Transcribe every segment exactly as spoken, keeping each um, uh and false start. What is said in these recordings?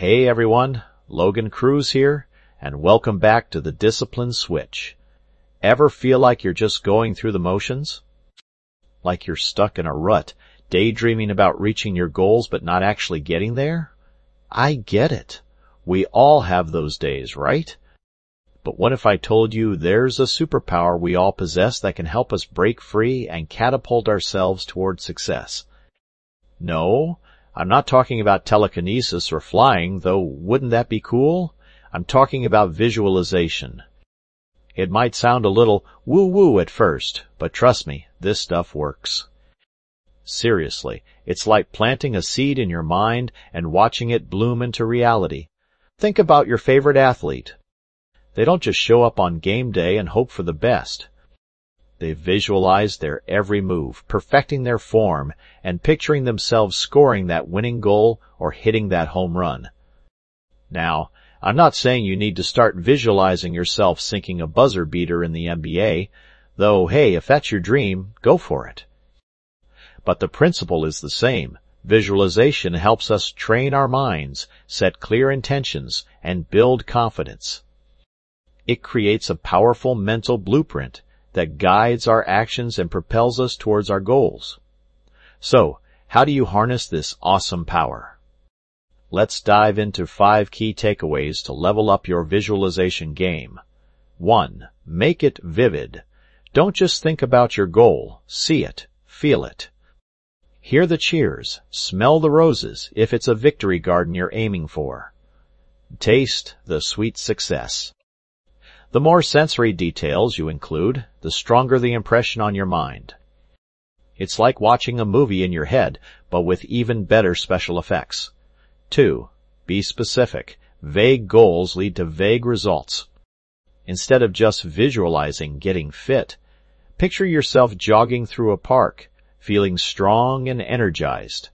Hey everyone, Logan Cruz here, and welcome back to the Discipline Switch. Ever feel like you're just going through the motions? Like you're stuck in a rut, daydreaming about reaching your goals but not actually getting there? I get it. We all have those days, right? But what if I told you there's a superpower we all possess that can help us break free and catapult ourselves toward success? No, I'm not talking about telekinesis or flying, though wouldn't that be cool? I'm talking about visualization. It might sound a little woo-woo at first, but trust me, this stuff works. Seriously, it's like planting a seed in your mind and watching it bloom into reality. Think about your favorite athlete. They don't just show up on game day and hope for the best. They visualize their every move, perfecting their form, and picturing themselves scoring that winning goal or hitting that home run. Now, I'm not saying you need to start visualizing yourself sinking a buzzer beater in the N B A, though hey, if that's your dream, go for it. But the principle is the same. Visualization helps us train our minds, set clear intentions, and build confidence. It creates a powerful mental blueprint that guides our actions and propels us towards our goals. So, how do you harness this awesome power? Let's dive into five key takeaways to level up your visualization game. One, make it vivid. Don't just think about your goal, see it, feel it. Hear the cheers, smell the roses if it's a victory garden you're aiming for. Taste the sweet success. The more sensory details you include, the stronger the impression on your mind. It's like watching a movie in your head, but with even better special effects. Two, be specific. Vague goals lead to vague results. Instead of just visualizing getting fit, picture yourself jogging through a park, feeling strong and energized.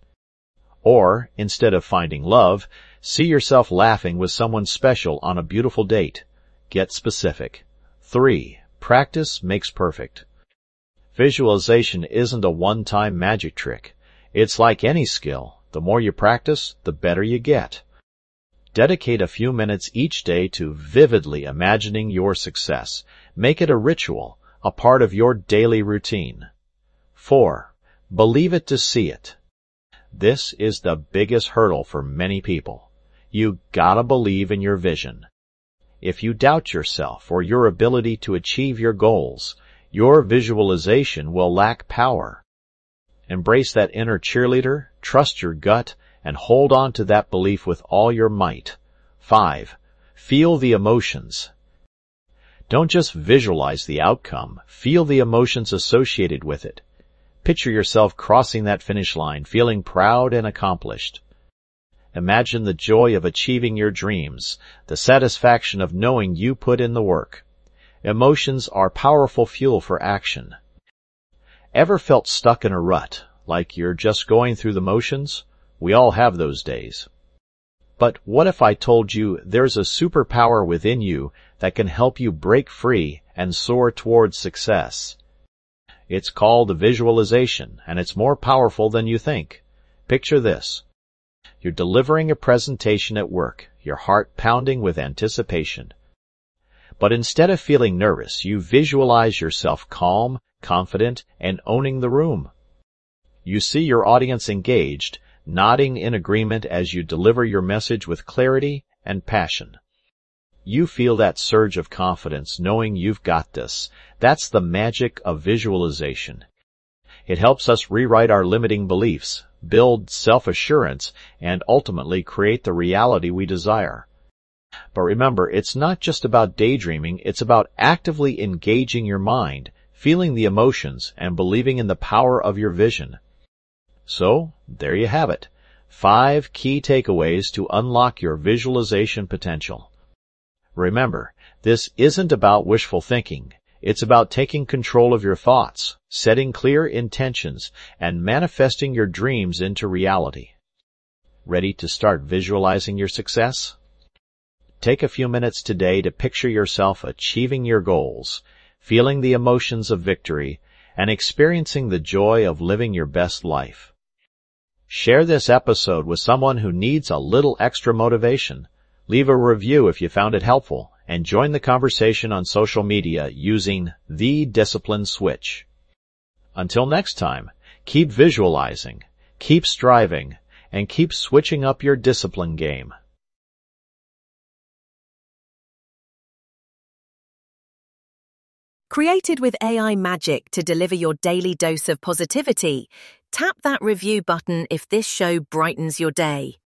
Or, instead of finding love, see yourself laughing with someone special on a beautiful date. Get specific. Three, practice makes perfect. Visualization isn't a one-time magic trick. It's like any skill. The more you practice, the better you get. Dedicate a few minutes each day to vividly imagining your success. Make it a ritual, a part of your daily routine. Four, believe it to see it. This is the biggest hurdle for many people. You gotta believe in your vision. If you doubt yourself or your ability to achieve your goals, your visualization will lack power. Embrace that inner cheerleader, trust your gut, and hold on to that belief with all your might. Five, feel the emotions. Don't just visualize the outcome, feel the emotions associated with it. Picture yourself crossing that finish line, feeling proud and accomplished. Imagine the joy of achieving your dreams, the satisfaction of knowing you put in the work. Emotions are powerful fuel for action. Ever felt stuck in a rut, like you're just going through the motions? We all have those days. But what if I told you there's a superpower within you that can help you break free and soar towards success? It's called visualization, and it's more powerful than you think. Picture this. You're delivering a presentation at work, your heart pounding with anticipation. But instead of feeling nervous, you visualize yourself calm, confident, and owning the room. You see your audience engaged, nodding in agreement as you deliver your message with clarity and passion. You feel that surge of confidence, knowing you've got this. That's the magic of visualization. It helps us rewrite our limiting beliefs, build self-assurance, and ultimately create the reality we desire. But remember, it's not just about daydreaming, it's about actively engaging your mind, feeling the emotions, and believing in the power of your vision. So, there you have it. Five key takeaways to unlock your visualization potential. Remember, this isn't about wishful thinking. It's about taking control of your thoughts, setting clear intentions, and manifesting your dreams into reality. Ready to start visualizing your success? Take a few minutes today to picture yourself achieving your goals, feeling the emotions of victory, and experiencing the joy of living your best life. Share this episode with someone who needs a little extra motivation. Leave a review if you found it helpful, and join the conversation on social media using The Discipline Switch. Until next time, keep visualizing, keep striving, and keep switching up your discipline game. Created with A I magic to deliver your daily dose of positivity, tap that review button if this show brightens your day.